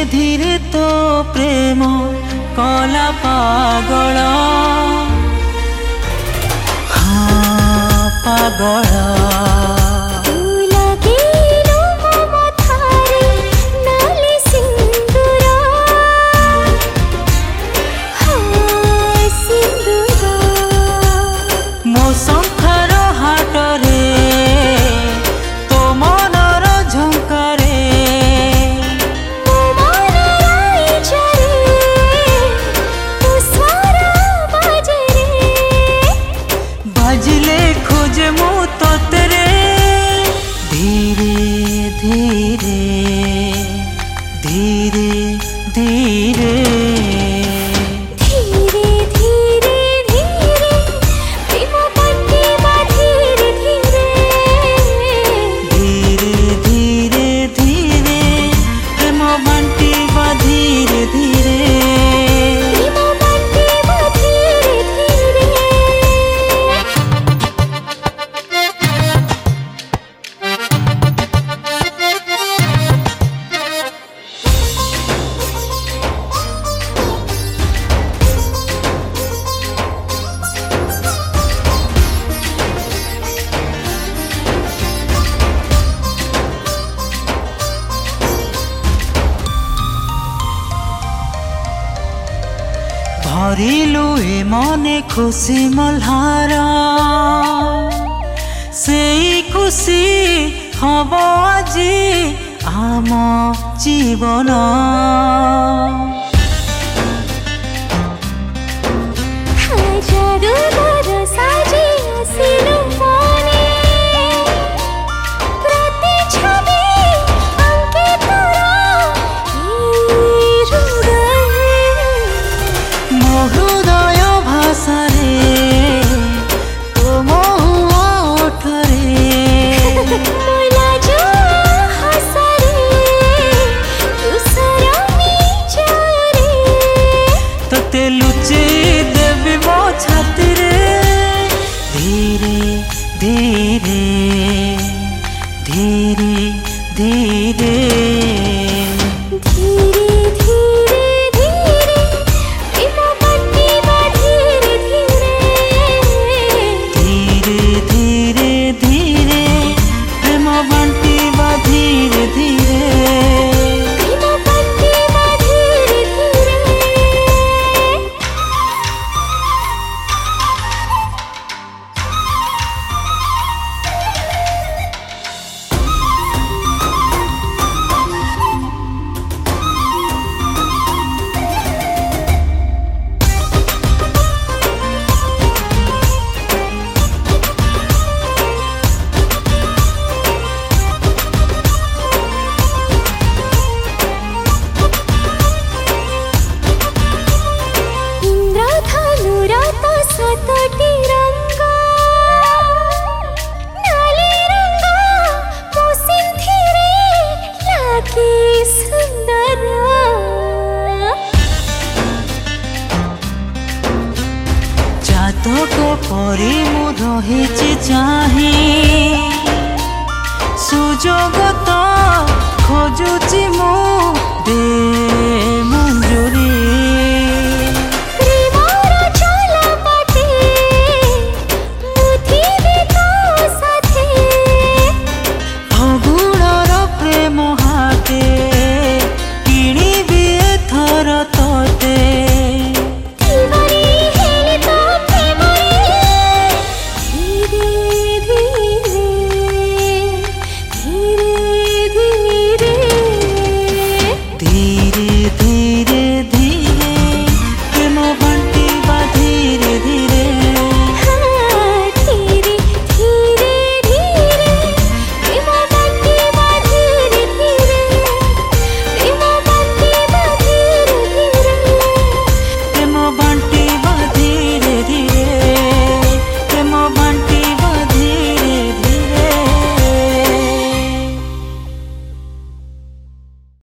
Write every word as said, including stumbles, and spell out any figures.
धीरे तो प्रेम कला पागल हाँ पागल खोजे मु तो तेरे धीरे धीरे धीरे धीरे धीरे धीरे धीरे प्रेम बंटिबा धीरे धीरे धीरे धीरे धीरे प्रेम बंटिबा धीरे धीरे प्रेम बंटिबा धीरे धीरे भरिलु ए मने खुशी मल्हार सेई खुशी हब आजी आम जीवन हजारो बरस साजी आसिलु मने प्रति छवि अंकित हृदय भाषा तुम ओठरे ते लुचे देवी मो छाती रे धीरे धीरे धीरे धीरे जातक परी मु रही चाहे सुजोग